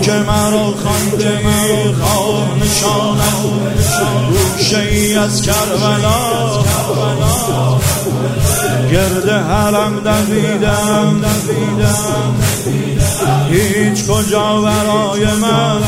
که مرا خوانده خواه نشانم گوشه ای از کربلا گرد حرم دویدم هیچ کجا برای من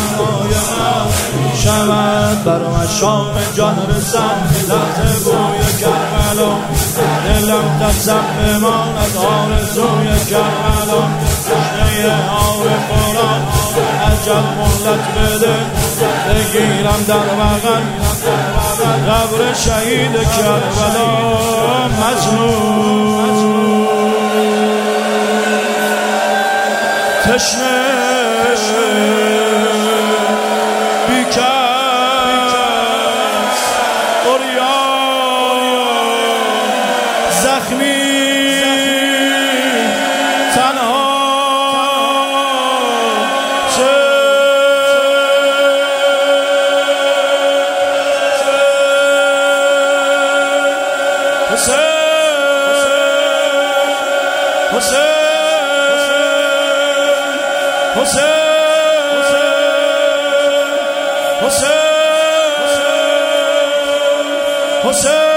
شود بر مشام جان رسم لحظه بوی کربلا دلم دستم بماند آرزوی کربلا تشنه آب قرآن عجب مهلت بده بگیرم در بغل قبر شهید کربلا مظلوم تشنه بیکس عریان زخمی تنها José